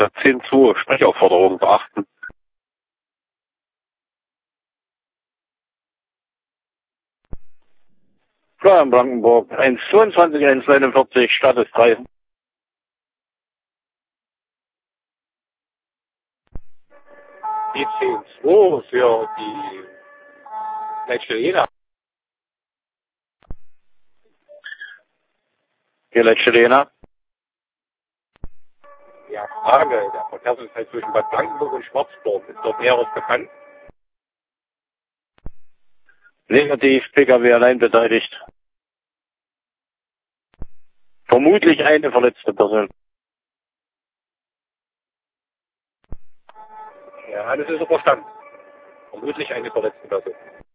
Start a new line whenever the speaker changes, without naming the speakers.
10 zu, Sprechaufforderungen beachten. Klar, in Brandenburg, 1,22, 1,49, Status 3.
Die 10-2 für die Leitstelle Jena.
Die letzte Lena.
Ja, Frage, der Verkehrsunfall zwischen Bad Blankenburg und Schwarzburg, ist dort Näheres bekannt?
Negativ, Pkw allein beteiligt. Vermutlich eine verletzte Person.
Ja, das ist so verstanden. Vermutlich eine verletzte Person.